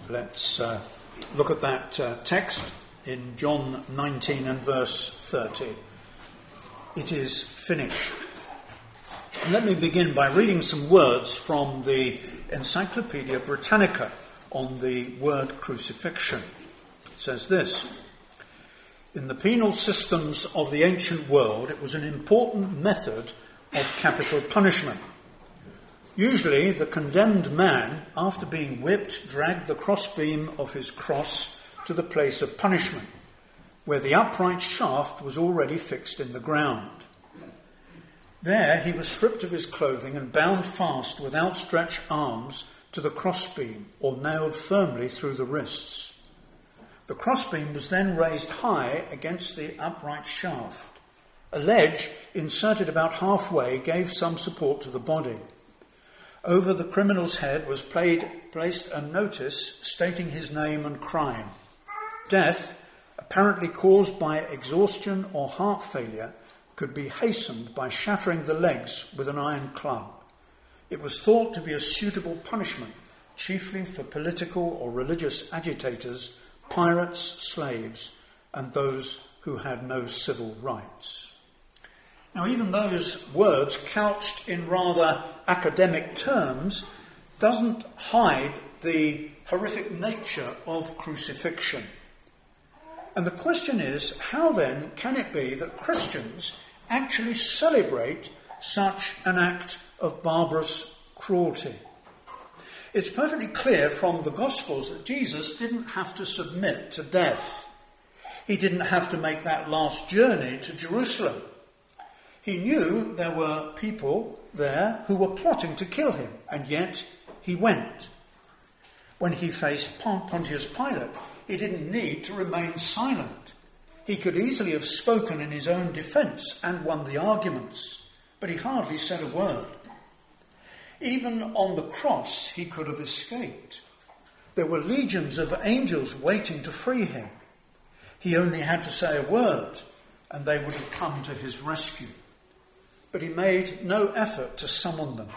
Let's look at that text in John 19 and verse 30. It is finished. And let me begin by reading some words from the Encyclopaedia Britannica on the word crucifixion. It says this: in the penal systems of the ancient world, it was an important method of capital punishment. Usually, the condemned man, after being whipped, dragged the crossbeam of his cross to the place of punishment, where the upright shaft was already fixed in the ground. There he was stripped of his clothing and bound fast with outstretched arms to the crossbeam, or nailed firmly through the wrists. The crossbeam was then raised high against the upright shaft. A ledge inserted about halfway gave some support to the body. Over the criminal's head was placed a notice stating his name and crime. Death, apparently caused by exhaustion or heart failure, could be hastened by shattering the legs with an iron club. It was thought to be a suitable punishment, chiefly for political or religious agitators, pirates, slaves, and those who had no civil rights. Now, even those words, couched in rather academic terms, doesn't hide the horrific nature of crucifixion. And the question is, how then can it be that Christians actually celebrate such an act of barbarous cruelty? It's perfectly clear from the Gospels that Jesus didn't have to submit to death. He didn't have to make that last journey to Jerusalem. He knew there were people there who were plotting to kill him, and yet he went. When he faced Pontius Pilate, he didn't need to remain silent. He could easily have spoken in his own defence and won the arguments, but he hardly said a word. Even on the cross, he could have escaped. There were legions of angels waiting to free him. He only had to say a word, and they would have come to his rescue. But he made no effort to summon them.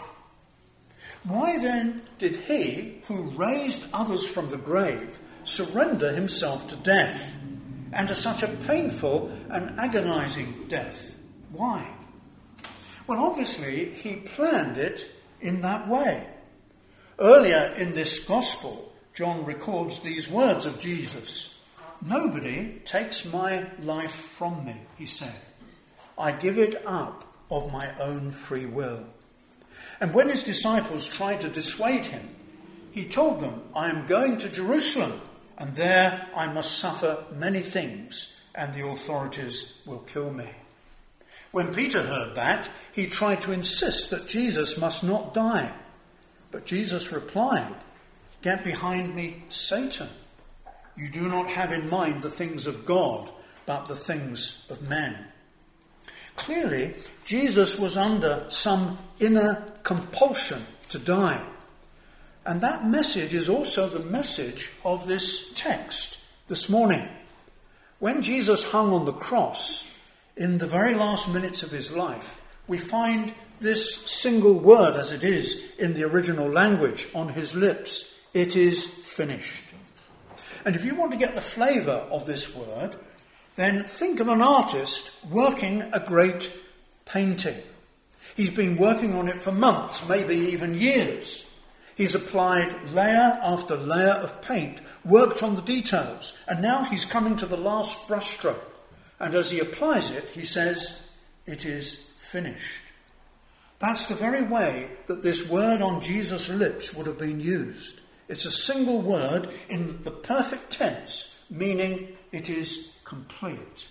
Why then did he, who raised others from the grave, surrender himself to death, and to such a painful and agonizing death? Why? Well, obviously, he planned it in that way. Earlier in this gospel, John records these words of Jesus: "Nobody takes my life from me," he said. "I give it up of my own free will." And when his disciples tried to dissuade him, he told them, "I am going to Jerusalem, and there I must suffer many things, and the authorities will kill me." When Peter heard that, he tried to insist that Jesus must not die. But Jesus replied, "Get behind me, Satan. You do not have in mind the things of God, but the things of men." Clearly, Jesus was under some inner compulsion to die. And that message is also the message of this text this morning. When Jesus hung on the cross, in the very last minutes of his life, we find this single word, as it is in the original language, on his lips: "It is finished." And if you want to get the flavour of this word, then think of an artist working a great painting. He's been working on it for months, maybe even years. He's applied layer after layer of paint, worked on the details, and now he's coming to the last brushstroke. And as he applies it, he says, "It is finished." That's the very way that this word on Jesus' lips would have been used. It's a single word in the perfect tense, meaning it is complete.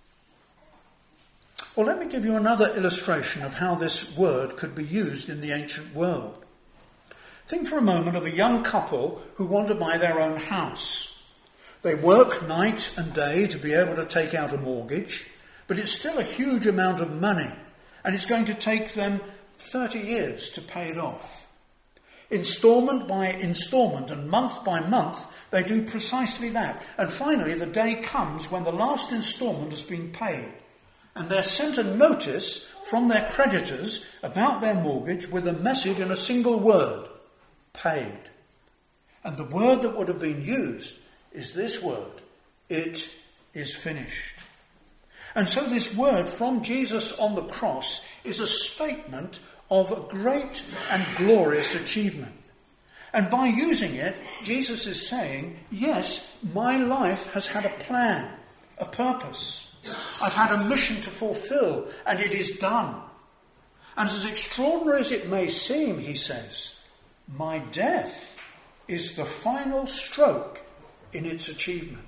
Well, let me give you another illustration of how this word could be used in the ancient world. Think for a moment of a young couple who want to buy their own house. They work night and day to be able to take out a mortgage, but it's still a huge amount of money, and it's going to take them 30 years to pay it off. Instalment by instalment and month by month, they do precisely that. And finally, the day comes when the last instalment has been paid, and they're sent a notice from their creditors about their mortgage with a message in a single word: paid. And the word that would have been used is this word: it is finished. And so this word from Jesus on the cross is a statement of a great and glorious achievement. And by using it, Jesus is saying, yes, my life has had a plan, a purpose. I've had a mission to fulfill, and it is done. And as extraordinary as it may seem, he says, my death is the final stroke in its achievement.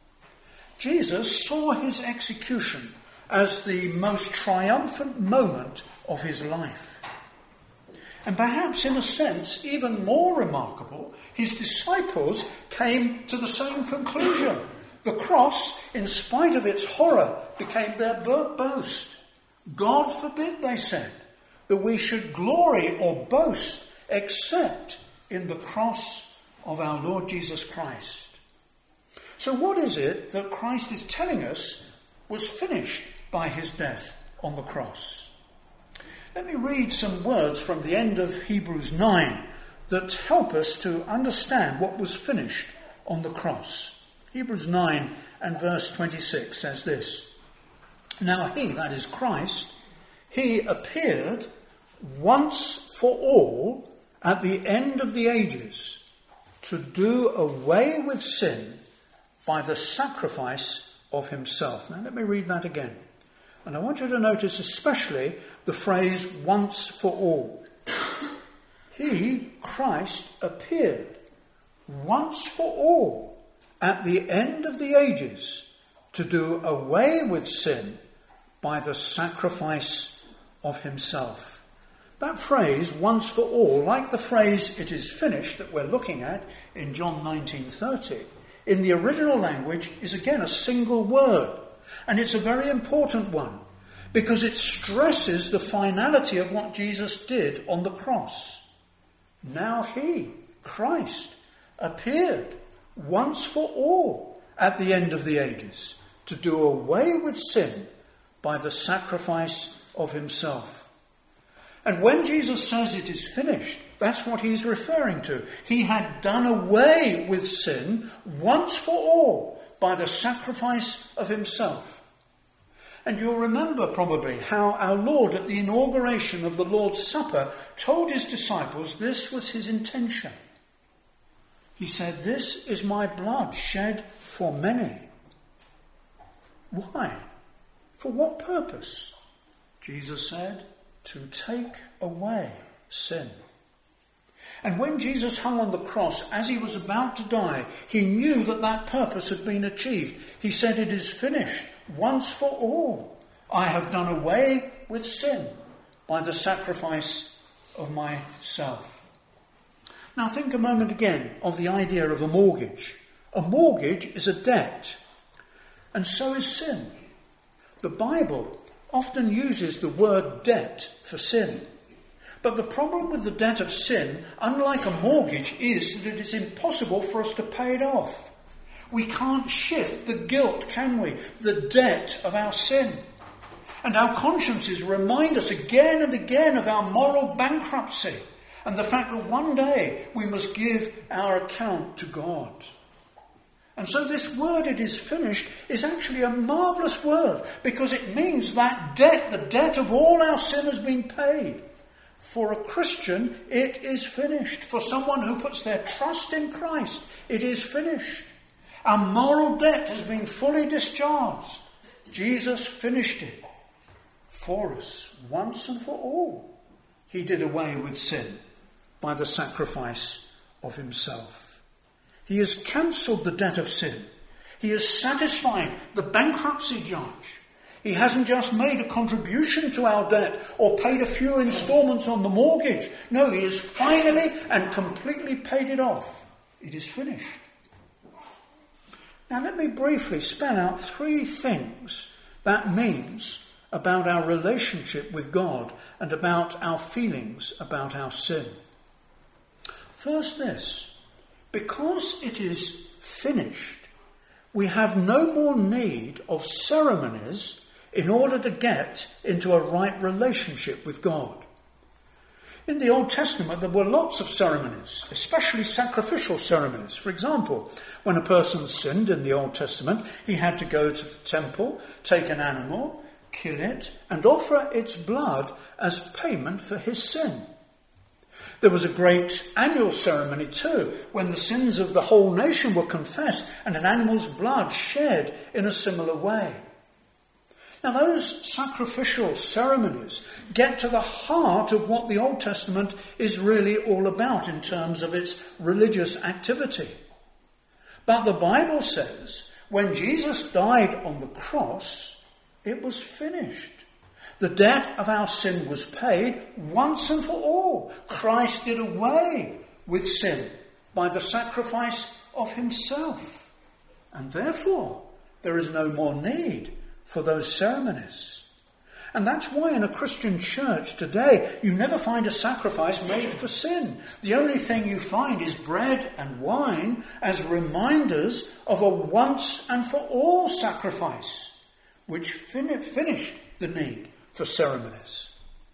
Jesus saw his execution as the most triumphant moment of his life. And perhaps in a sense even more remarkable, his disciples came to the same conclusion. The cross, in spite of its horror, became their boast. God forbid, they said, that we should glory or boast except in the cross of our Lord Jesus Christ. So what is it that Christ is telling us was finished by his death on the cross? Let me read some words from the end of Hebrews 9 that help us to understand what was finished on the cross. Hebrews 9 and verse 26 says this: Now he, that is Christ, he appeared once for all at the end of the ages to do away with sin by the sacrifice of himself. Now let me read that again. And I want you to notice especially the phrase once for all. He, Christ, appeared once for all at the end of the ages to do away with sin by the sacrifice of himself. That phrase, once for all, like the phrase it is finished that we're looking at in John 19:30, in the original language is again a single word. And it's a very important one because it stresses the finality of what Jesus did on the cross. Now he, Christ, appeared once for all at the end of the ages to do away with sin by the sacrifice of himself. And when Jesus says it is finished, that's what he's referring to. He had done away with sin once for all by the sacrifice of himself. And you'll remember probably how our Lord at the inauguration of the Lord's Supper told his disciples this was his intention. He said, "This is my blood shed for many." Why? For what purpose? Jesus said, to take away sin. And when Jesus hung on the cross, as he was about to die, he knew that that purpose had been achieved. He said, "It is finished, once for all. I have done away with sin by the sacrifice of myself." Now think a moment again of the idea of a mortgage. A mortgage is a debt, and so is sin. The Bible often uses the word debt for sin. But the problem with the debt of sin, unlike a mortgage, is that it is impossible for us to pay it off. We can't shift the guilt, can we? The debt of our sin. And our consciences remind us again and again of our moral bankruptcy and the fact that one day we must give our account to God. And so this word, "it is finished," is actually a marvellous word because it means that debt, the debt of all our sin, has been paid. For a Christian, it is finished. For someone who puts their trust in Christ, it is finished. Our moral debt has been fully discharged. Jesus finished it for us once and for all. He did away with sin by the sacrifice of himself. He has cancelled the debt of sin. He has satisfied the bankruptcy judge. He hasn't just made a contribution to our debt or paid a few instalments on the mortgage. No, he has finally and completely paid it off. It is finished. Now let me briefly spell out three things that means about our relationship with God and about our feelings about our sin. First this: because it is finished, we have no more need of ceremonies in order to get into a right relationship with God. In the Old Testament, there were lots of ceremonies, especially sacrificial ceremonies. For example, when a person sinned in the Old Testament, he had to go to the temple, take an animal, kill it, and offer its blood as payment for his sin. There was a great annual ceremony too, when the sins of the whole nation were confessed and an animal's blood shed in a similar way. Now those sacrificial ceremonies get to the heart of what the Old Testament is really all about in terms of its religious activity. But the Bible says when Jesus died on the cross, it was finished. The debt of our sin was paid once and for all. Christ did away with sin by the sacrifice of himself. And therefore, there is no more need for those ceremonies. And that's why in a Christian church today, you never find a sacrifice made for sin. The only thing you find is bread and wine as reminders of a once and for all sacrifice, which finished the need for ceremonies.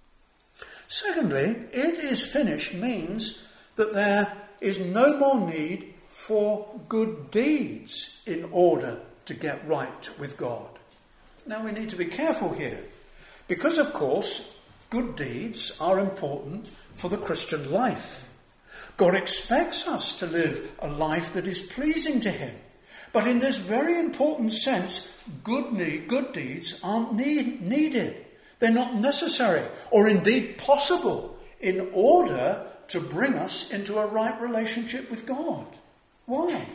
Secondly, it is finished means that there is no more need for good deeds in order to get right with God. Now we need to be careful here, because of course good deeds are important for the Christian life. God expects us to live a life that is pleasing to him. But in this very important sense, good deeds aren't needed. They're not necessary or indeed possible in order to bring us into a right relationship with God. Why?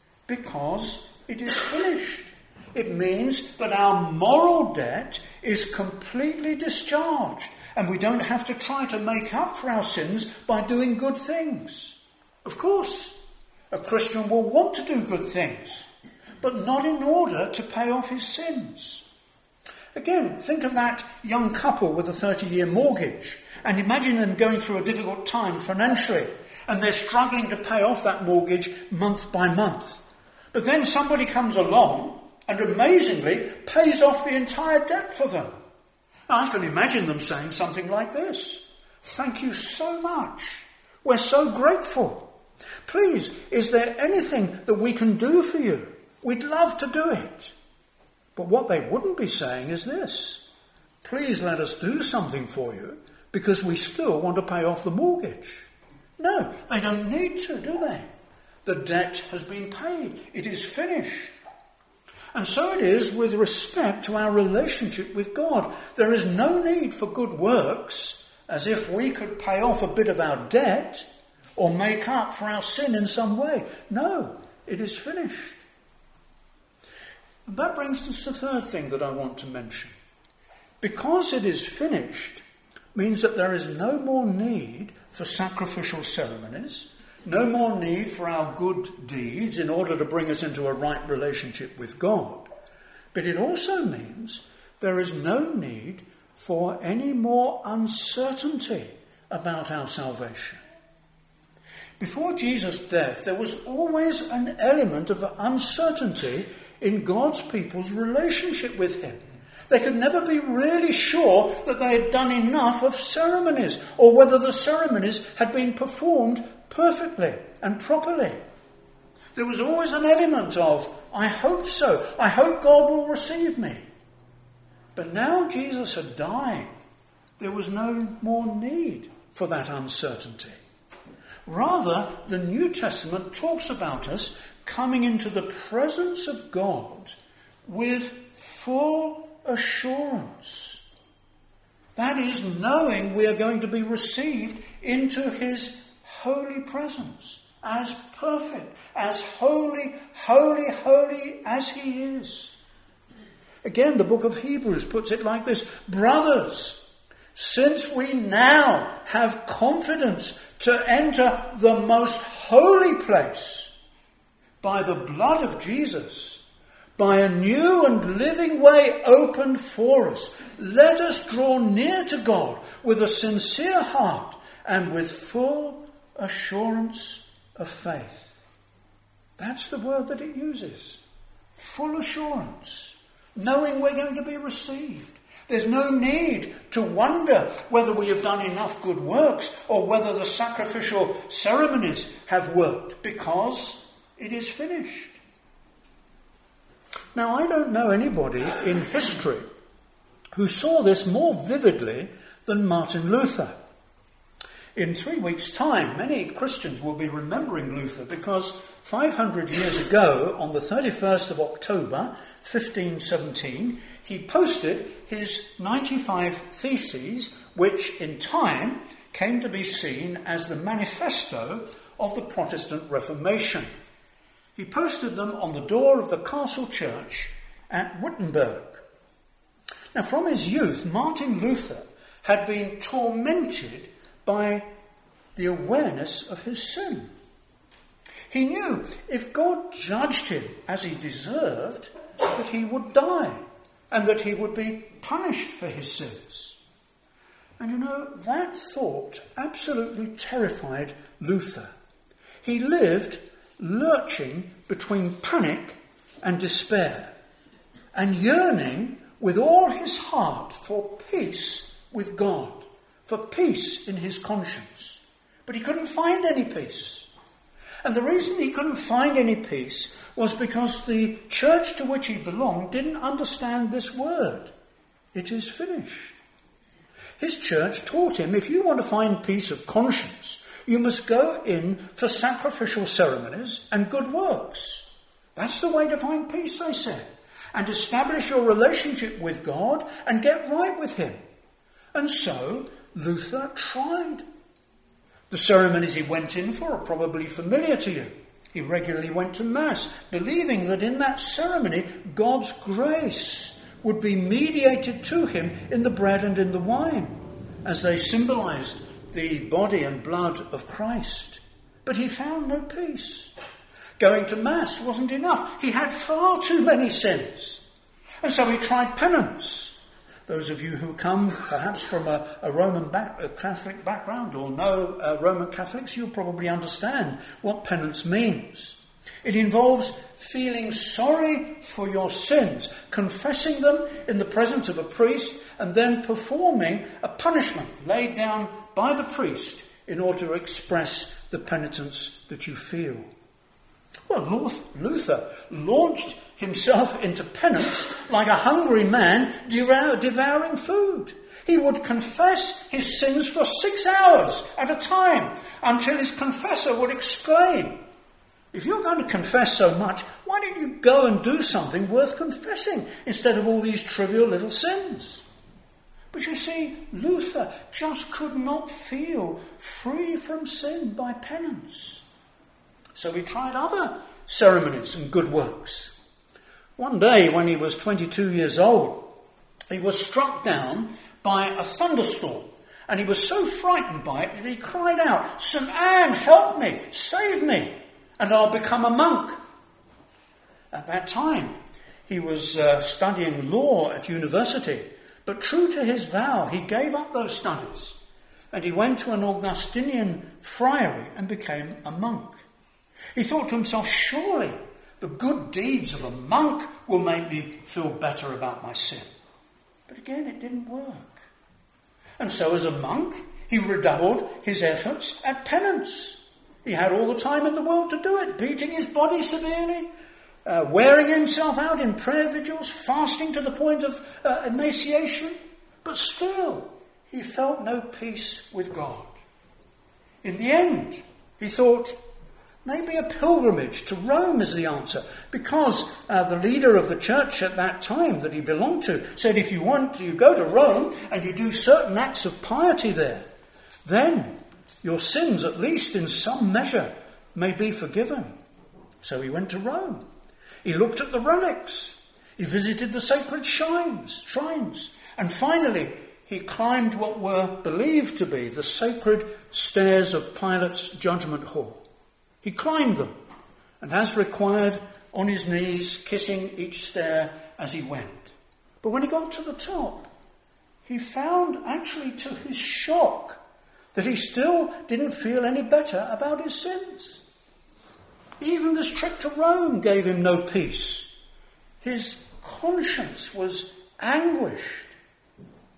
Because it is finished. It means that our moral debt is completely discharged and we don't have to try to make up for our sins by doing good things. Of course, a Christian will want to do good things, but not in order to pay off his sins. Again, think of that young couple with a 30-year mortgage and imagine them going through a difficult time financially and they're struggling to pay off that mortgage month by month. But then somebody comes along and amazingly pays off the entire debt for them. Now, I can imagine them saying something like this: "Thank you so much. We're so grateful. Please, is there anything that we can do for you? We'd love to do it." But what they wouldn't be saying is this: "Please let us do something for you because we still want to pay off the mortgage." No, they don't need to, do they? The debt has been paid. It is finished. And so it is with respect to our relationship with God. There is no need for good works, as if we could pay off a bit of our debt or make up for our sin in some way. No, it is finished. And that brings us to the third thing that I want to mention. Because it is finished means that there is no more need for sacrificial ceremonies, no more need for our good deeds in order to bring us into a right relationship with God. But it also means there is no need for any more uncertainty about our salvation. Before Jesus' death, there was always an element of uncertainty in God's people's relationship with him. They could never be really sure that they had done enough of ceremonies or whether the ceremonies had been performed perfectly and properly. There was always an element of, I hope so. I hope God will receive me. But now Jesus had died. There was no more need for that uncertainty. Rather, the New Testament talks about us coming into the presence of God with full assurance. That is, knowing we are going to be received into his holy presence as perfect, as holy, holy, holy as he is. Again, the book of Hebrews puts it like this: "Brothers, since we now have confidence to enter the most holy place by the blood of Jesus, by a new and living way opened for us, let us draw near to God with a sincere heart and with full assurance of faith." That's the word that it uses. Full assurance. Knowing we're going to be received. There's no need to wonder whether we have done enough good works or whether the sacrificial ceremonies have worked, because it is finished. Now, I don't know anybody in history who saw this more vividly than Martin Luther. In 3 weeks' time, many Christians will be remembering Luther because 500 years ago, on the 31st of October, 1517, he posted his 95 Theses, which in time came to be seen as the manifesto of the Protestant Reformation. He posted them on the door of the castle church at Wittenberg. Now, from his youth, Martin Luther had been tormented by the awareness of his sin. He knew if God judged him as he deserved, that he would die and that he would be punished for his sins. And you know, that thought absolutely terrified Luther. He lived lurching between panic and despair and yearning with all his heart for peace with God, for peace in his conscience. But he couldn't find any peace. And the reason he couldn't find any peace was because the church to which he belonged didn't understand this word. It is finished. His church taught him, if you want to find peace of conscience, you must go in for sacrificial ceremonies and good works. That's the way to find peace, they said. And establish your relationship with God and get right with him. And so Luther tried. The ceremonies he went in for are probably familiar to you. He regularly went to Mass, believing that in that ceremony God's grace would be mediated to him in the bread and in the wine, as they symbolized the body and blood of Christ. But he found no peace. Going to Mass wasn't enough. He had far too many sins. And so he tried penance. Those of you who come perhaps from a Roman Catholic background or know Roman Catholics, you'll probably understand what penance means. It involves feeling sorry for your sins, confessing them in the presence of a priest, and then performing a punishment laid down by the priest in order to express the penitence that you feel. Well, Luther launched himself into penance like a hungry man devouring food. He would confess his sins for 6 hours at a time until his confessor would exclaim, "If you're going to confess so much, why don't you go and do something worth confessing instead of all these trivial little sins?" But you see, Luther just could not feel free from sin by penance. So he tried other ceremonies and good works. One day when he was 22 years old, he was struck down by a thunderstorm, and he was so frightened by it that he cried out, "St. Anne, help me, save me, and I'll become a monk." At that time, he was studying law at university, but true to his vow, he gave up those studies, and he went to an Augustinian friary and became a monk. He thought to himself, surely the good deeds of a monk will make me feel better about my sin. But again, it didn't work. And so as a monk, he redoubled his efforts at penance. He had all the time in the world to do it, beating his body severely, wearing himself out in prayer vigils, fasting to the point of emaciation. But still, he felt no peace with God. In the end, he thought, maybe a pilgrimage to Rome is the answer, because the leader of the church at that time that he belonged to said, if you want, you go to Rome and you do certain acts of piety there, then your sins, at least in some measure, may be forgiven. So he went to Rome. He looked at the relics. He visited the sacred shrines. And finally, he climbed what were believed to be the sacred stairs of Pilate's judgment hall. He climbed them, and as required, on his knees, kissing each stair as he went. But when he got to the top, he found, actually to his shock, that he still didn't feel any better about his sins. Even this trip to Rome gave him no peace. His conscience was anguished.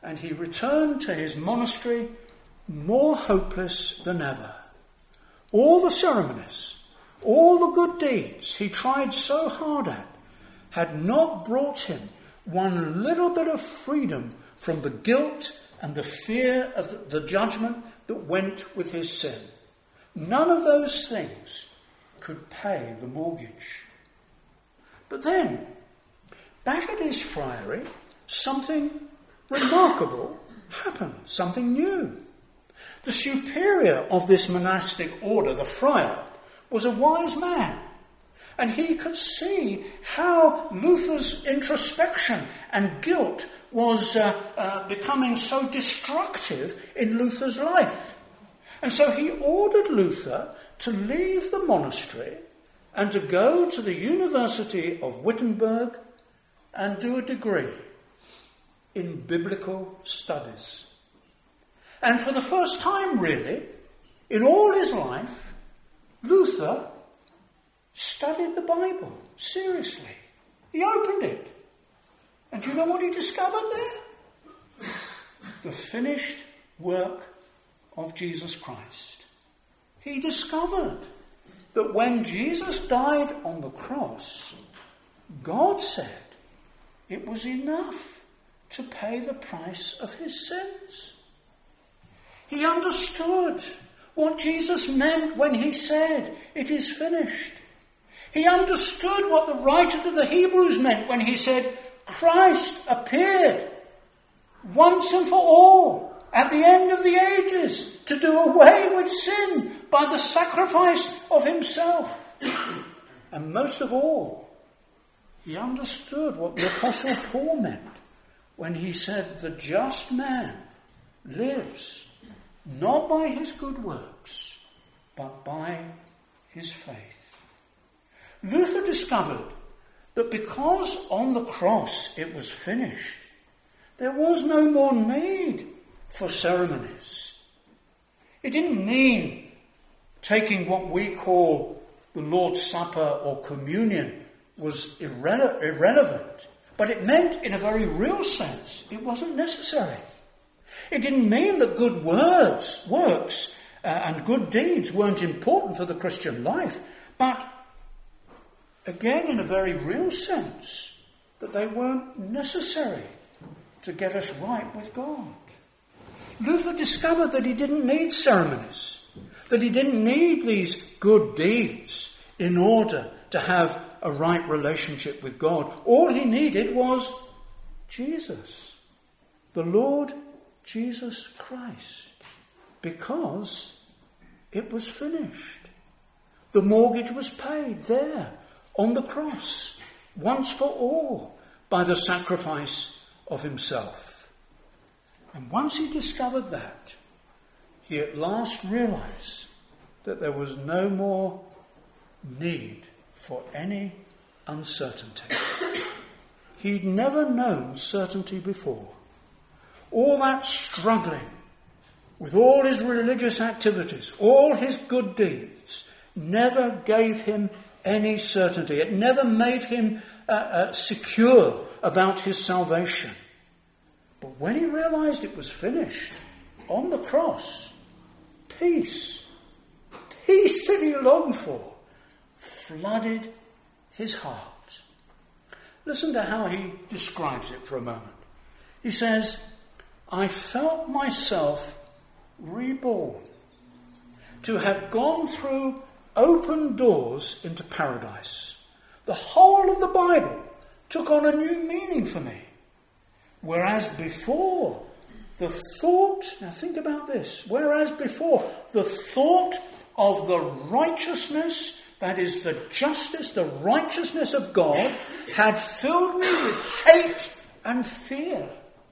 and he returned to his monastery more hopeless than ever. All the ceremonies, all the good deeds he tried so hard at had not brought him one little bit of freedom from the guilt and the fear of the judgment that went with his sin. None of those things could pay the mortgage. But then, back at his friary, something remarkable happened, something new. The superior of this monastic order, the friar, was a wise man, and he could see how Luther's introspection and guilt was becoming so destructive in Luther's life. And so he ordered Luther to leave the monastery and to go to the University of Wittenberg and do a degree in biblical studies. And for the first time, really, in all his life, Luther studied the Bible seriously. He opened it. And do you know what he discovered there? The finished work of Jesus Christ. He discovered that when Jesus died on the cross, God said it was enough to pay the price of his sins. He understood what Jesus meant when he said, "It is finished." He understood what the writer to the Hebrews meant when he said, "Christ appeared once and for all at the end of the ages to do away with sin by the sacrifice of himself." And most of all, he understood what the Apostle Paul meant when he said, "The just man lives not by his good works, but by his faith." Luther discovered that because on the cross it was finished, there was no more need for ceremonies. It didn't mean taking what we call the Lord's Supper or communion was irrelevant, but it meant in a very real sense it wasn't necessary. It didn't mean that good works and good deeds weren't important for the Christian life, but again, in a very real sense, that they weren't necessary to get us right with God. Luther discovered that he didn't need ceremonies, that he didn't need these good deeds in order to have a right relationship with God. All he needed was Jesus, the Lord Jesus Christ, because it was finished. The mortgage was paid there on the cross, once for all, by the sacrifice of himself. And once he discovered that, he at last realized that there was no more need for any uncertainty. He'd never known certainty before. All that struggling with all his religious activities, all his good deeds, never gave him any certainty. It never made him secure about his salvation. But when he realized it was finished on the cross, peace that he longed for, flooded his heart. Listen to how he describes it for a moment. He says, "I felt myself reborn, to have gone through open doors into paradise. The whole of the Bible took on a new meaning for me. Whereas before, the thought, now think about this, whereas before, the thought of the righteousness, that is the justice, the righteousness of God, had filled me with hate and fear.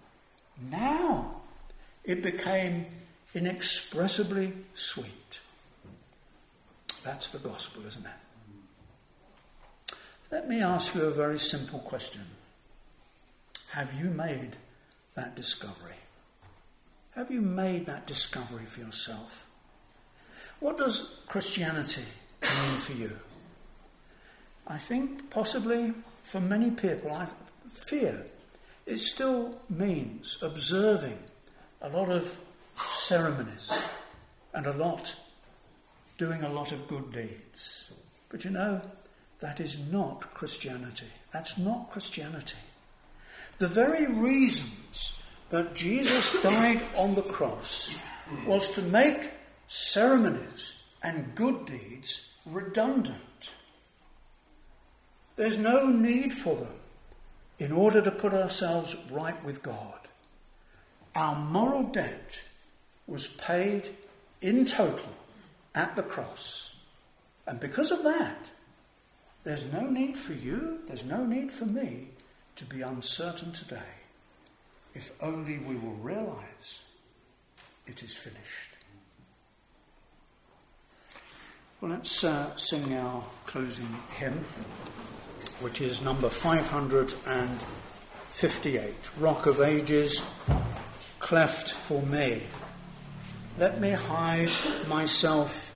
Now it became inexpressibly sweet." That's the gospel, isn't it? Let me ask you a very simple question. Have you made that discovery? Have you made that discovery for yourself? What does Christianity mean for you? I think possibly for many people, fear it still means observing a lot of ceremonies and doing a lot of good deeds. But you know, that is not Christianity. That's not Christianity. The very reasons that Jesus died on the cross was to make ceremonies and good deeds redundant. There's no need for them in order to put ourselves right with God. Our moral debt was paid in total at the cross. And because of that, there's no need for you, there's no need for me to be uncertain today, if only we will realize it is finished. Well, let's sing our closing hymn, which is number 558. Rock of Ages, cleft for me. Let me hide myself